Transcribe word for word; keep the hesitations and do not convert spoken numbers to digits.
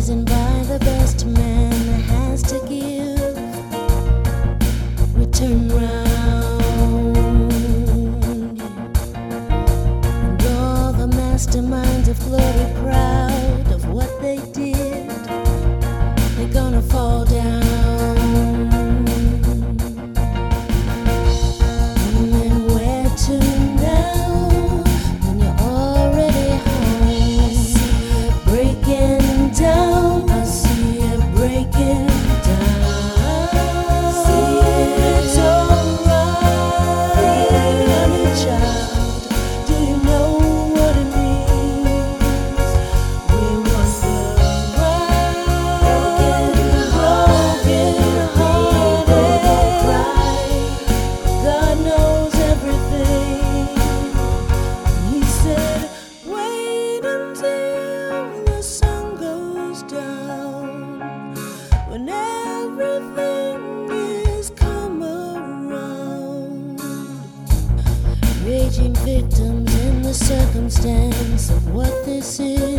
reason why the best man has to give. We turn round, and all the masterminds of glory, proud of what they did, they're gonna fall down. When everything is come around, raging victims in the circumstance of what this is.